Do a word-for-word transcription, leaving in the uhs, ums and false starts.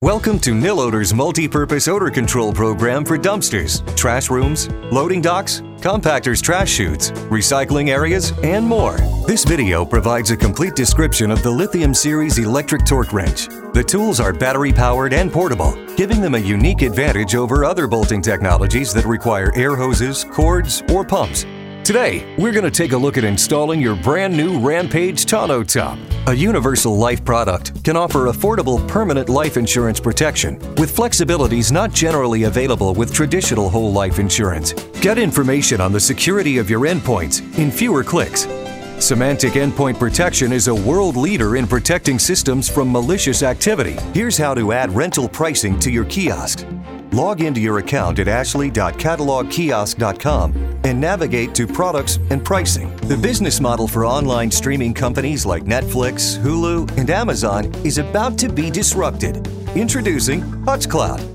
Welcome to Nil-Odor's multi-purpose odor control program for dumpsters, trash rooms, loading docks, compactors, trash chutes, recycling areas, and more. This video provides a complete description of the Lithium Series electric torque wrench. The tools are battery-powered and portable, giving them a unique advantage over other bolting technologies that require air hoses, cords, or pumps. Today, we're going to take a look at installing your brand new Rampage Tonneau Top. A universal life product can offer affordable permanent life insurance protection with flexibilities not generally available with traditional whole life insurance. Get information on the security of your endpoints in fewer clicks. Symantec Endpoint Protection is a world leader in protecting systems from malicious activity. Here's how to add rental pricing to your kiosk. Log into your account at ashley dot catalog kiosk dot com and navigate to Products and Pricing. The business model for online streaming companies like Netflix, Hulu, and Amazon is about to be disrupted. Introducing HutzCloud.